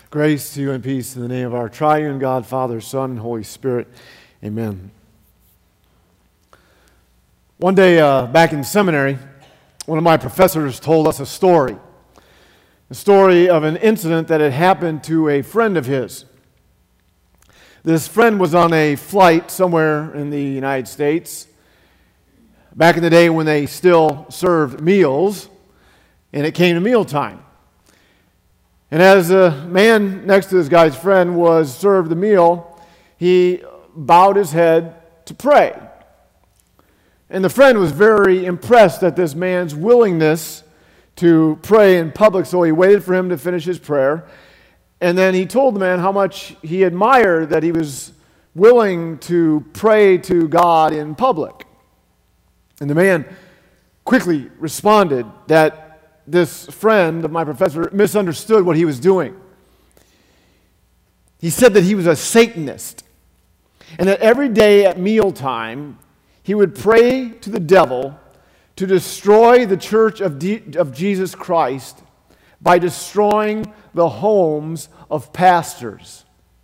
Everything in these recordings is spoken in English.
Grace to you and peace in the name of our triune God, Father, Son, and Holy Spirit. Amen. One day back in seminary, one of my professors told us a story of an incident that had happened to a friend of his. This friend was on a flight somewhere in the United States back in the day when they still served meals, and it came to mealtime. And as the man next to this guy's friend was served the meal, he bowed his head to pray. And the friend was very impressed at this man's willingness to pray in public, so he waited for him to finish his prayer. And then he told the man how much he admired that he was willing to pray to God in public. And the man quickly responded that this friend of my professor misunderstood what he was doing. He said that he was a Satanist, and that every day at mealtime he would pray to the devil to destroy the church of Jesus Christ by destroying the homes of pastors.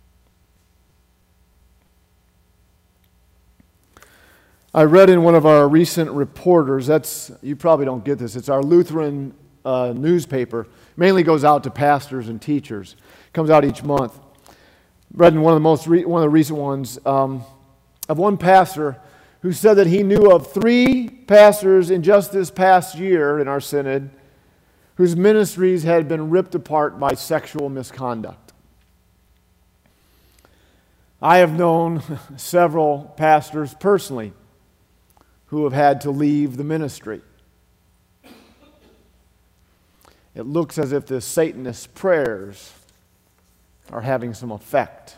I read in one of our recent reporters, you probably don't get this, it's our Lutheran newspaper, mainly goes out to pastors and teachers, comes out each month. Read in one of the recent ones of one pastor who said that he knew of 3 pastors in just this past year in our synod whose ministries had been ripped apart by sexual misconduct. I have known several pastors personally who have had to leave the ministry. It looks as if the Satanist prayers are having some effect.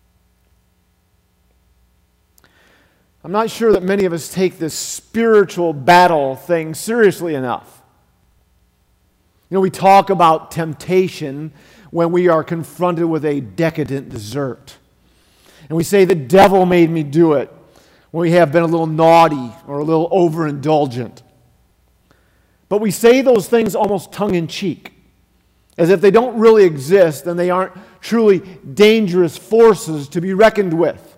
I'm not sure that many of us take this spiritual battle thing seriously enough. You know, we talk about temptation when we are confronted with a decadent dessert. And we say, the devil made me do it, when we have been a little naughty or a little overindulgent. But we say those things almost tongue-in-cheek, as if they don't really exist and they aren't truly dangerous forces to be reckoned with.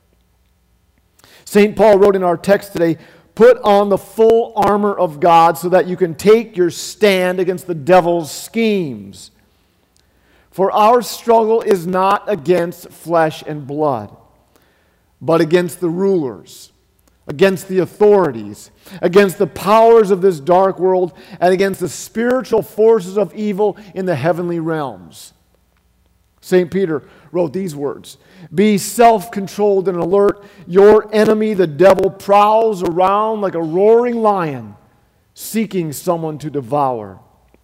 St. Paul wrote in our text today, "Put on the full armor of God so that you can take your stand against the devil's schemes. For our struggle is not against flesh and blood, but against the rulers, against the authorities, against the powers of this dark world, and against the spiritual forces of evil in the heavenly realms." St. Peter wrote these words, "Be self-controlled and alert. Your enemy, the devil, prowls around like a roaring lion, seeking someone to devour."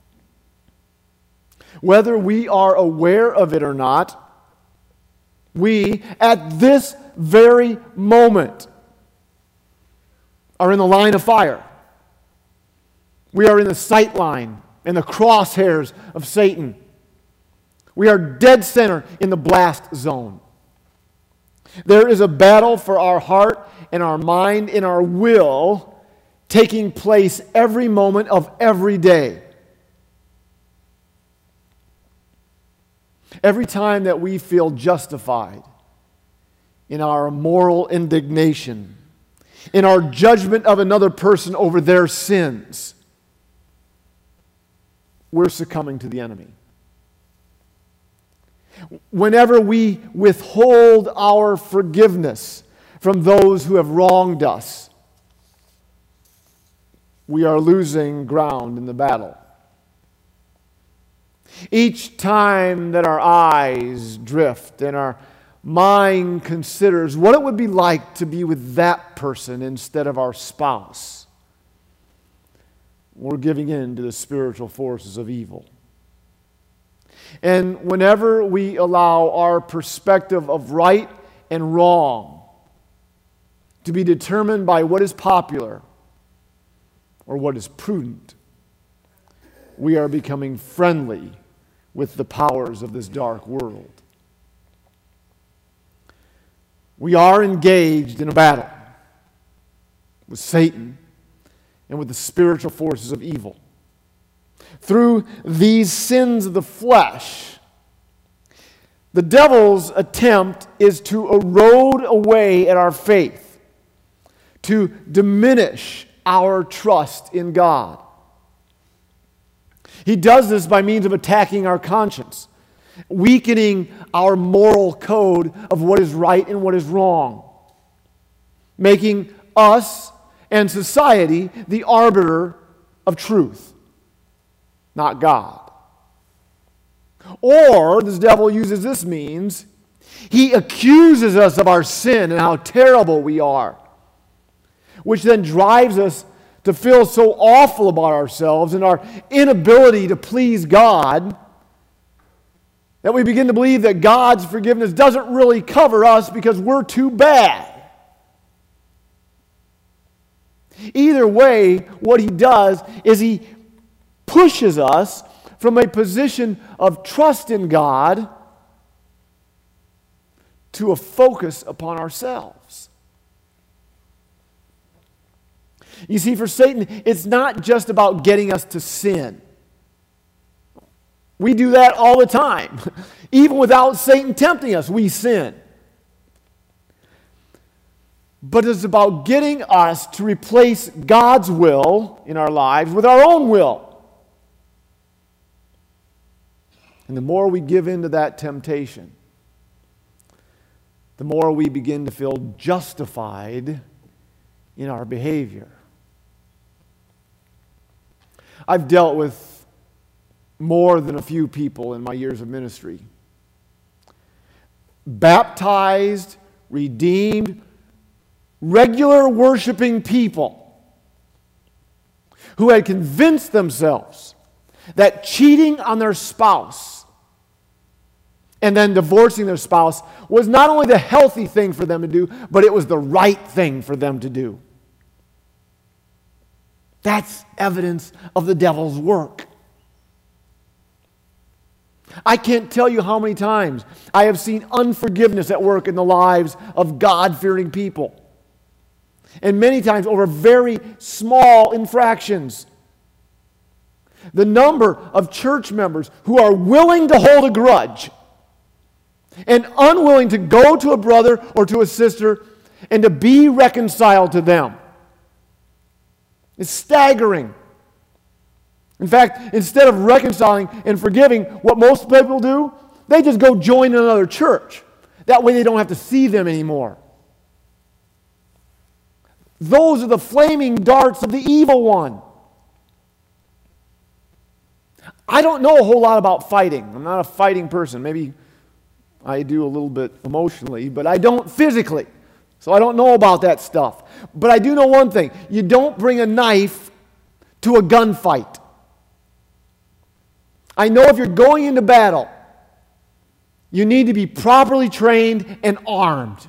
Whether we are aware of it or not, we, at this very moment, are in the line of fire. We are in the sight line, in the crosshairs of Satan. We are dead center in the blast zone. There is a battle for our heart and our mind and our will taking place every moment of every day. Every time that we feel justified in our moral indignation, in our judgment of another person over their sins, we're succumbing to the enemy. Whenever we withhold our forgiveness from those who have wronged us, we are losing ground in the battle. Each time that our eyes drift and our mind considers what it would be like to be with that person instead of our spouse, we're giving in to the spiritual forces of evil. And whenever we allow our perspective of right and wrong to be determined by what is popular or what is prudent, we are becoming friendly with the powers of this dark world. We are engaged in a battle with Satan and with the spiritual forces of evil. Through these sins of the flesh, The devil's attempt is to erode away at our faith, to diminish our trust in God. He does this by means of attacking our conscience, weakening our moral code of what is right and what is wrong, making us and society the arbiter of truth, not God. Or, this devil uses this means, he accuses us of our sin and how terrible we are, which then drives us to feel so awful about ourselves and our inability to please God that we begin to believe that God's forgiveness doesn't really cover us because we're too bad. Either way, what he does is he pushes us from a position of trust in God to a focus upon ourselves. You see, for Satan, it's not just about getting us to sin. We do that all the time. Even without Satan tempting us, we sin. But it's about getting us to replace God's will in our lives with our own will. And the more we give in to that temptation, the more we begin to feel justified in our behavior. I've dealt with more than a few people in my years of ministry. Baptized, redeemed, regular worshiping people who had convinced themselves that cheating on their spouse and then divorcing their spouse was not only the healthy thing for them to do, but it was the right thing for them to do. That's evidence of the devil's work. I can't tell you how many times I have seen unforgiveness at work in the lives of God-fearing people. And many times over very small infractions. The number of church members who are willing to hold a grudge and unwilling to go to a brother or to a sister and to be reconciled to them is staggering. In fact, instead of reconciling and forgiving, what most people do, they just go join another church. That way they don't have to see them anymore. Those are the flaming darts of the evil one. I don't know a whole lot about fighting. I'm not a fighting person. Maybe I do a little bit emotionally, but I don't physically. So I don't know about that stuff. But I do know one thing. You don't bring a knife to a gunfight. I know if you're going into battle, you need to be properly trained and armed.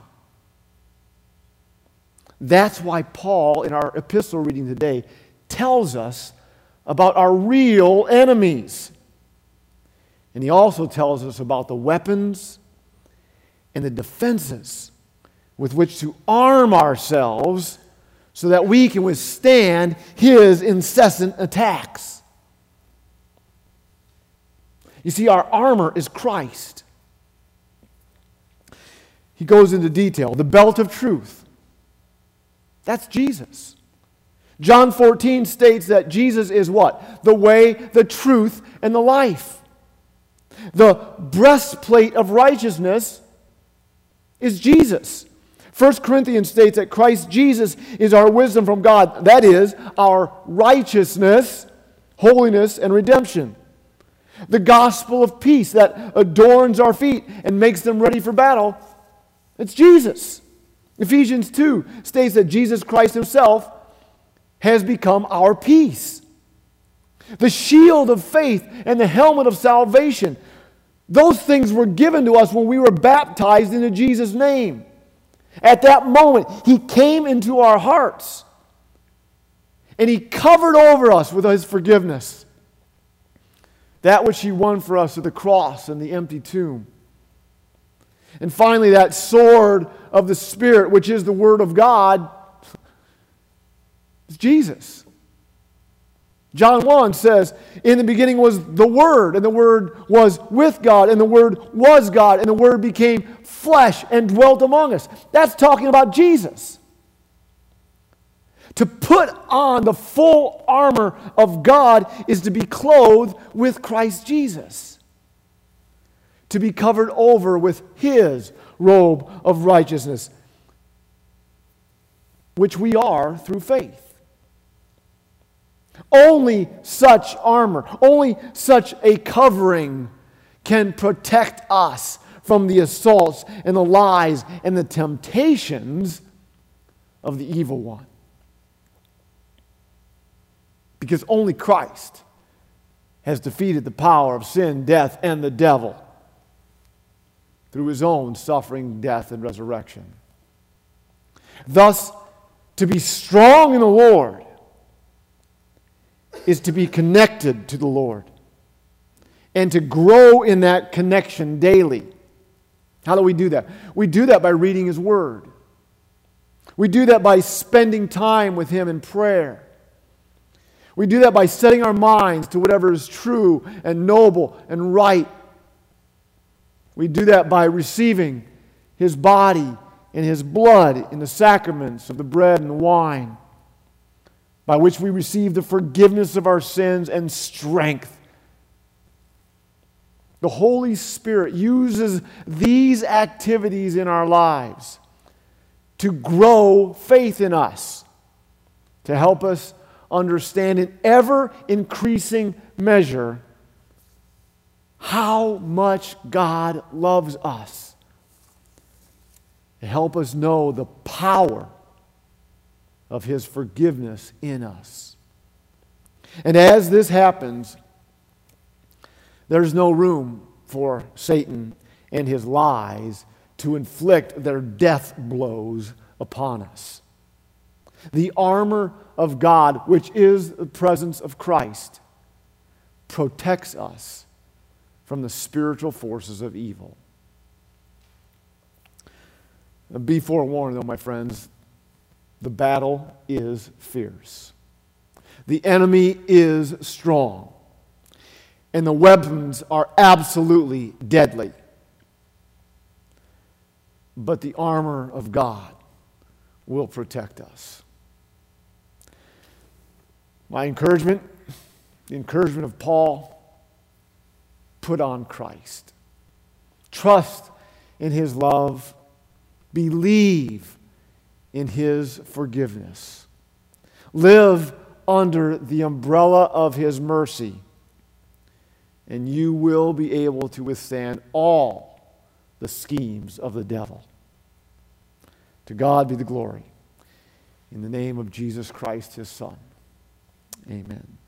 That's why Paul, in our epistle reading today, tells us about our real enemies. And he also tells us about the weapons and the defenses with which to arm ourselves so that we can withstand his incessant attacks. You see, our armor is Christ. He goes into detail. The belt of truth. That's Jesus. John 14 states that Jesus is what? The way, the truth, and the life. The breastplate of righteousness is Jesus. 1 Corinthians states that Christ Jesus is our wisdom from God. That is, our righteousness, holiness, and redemption. The gospel of peace that adorns our feet and makes them ready for battle. It's Jesus. Ephesians 2 states that Jesus Christ himself has become our peace. The shield of faith and the helmet of salvation. Those things were given to us when we were baptized into Jesus' name. At that moment, he came into our hearts and he covered over us with his forgiveness. That which he won for us at the cross and the empty tomb. And finally, that sword of the Spirit, which is the Word of God, is Jesus. John 1 says, in the beginning was the Word, and the Word was with God, and the Word was God, and the Word became flesh and dwelt among us. That's talking about Jesus. To put on the full armor of God is to be clothed with Christ Jesus. To be covered over with His robe of righteousness, which we are through faith. Only such armor, only such a covering can protect us from the assaults and the lies and the temptations of the evil one. Because only Christ has defeated the power of sin, death, and the devil through His own suffering, death, and resurrection. Thus, to be strong in the Lord is to be connected to the Lord and to grow in that connection daily. How do we do that? We do that by reading His Word. We do that by spending time with Him in prayer. We do that by setting our minds to whatever is true and noble and right. We do that by receiving His body and His blood in the sacraments of the bread and the wine, by which we receive the forgiveness of our sins and strength. The Holy Spirit uses these activities in our lives to grow faith in us, to help us understand in ever-increasing measure how much God loves us, to help us know the power of His forgiveness in us. And as this happens, there's no room for Satan and his lies to inflict their death blows upon us. The armor of God, which is the presence of Christ, protects us from the spiritual forces of evil. Be forewarned, though, my friends, the battle is fierce. The enemy is strong, and the weapons are absolutely deadly. But the armor of God will protect us. My encouragement, the encouragement of Paul, put on Christ. Trust in His love. Believe in His forgiveness. Live under the umbrella of His mercy, and you will be able to withstand all the schemes of the devil. To God be the glory. In the name of Jesus Christ, His Son. Amen.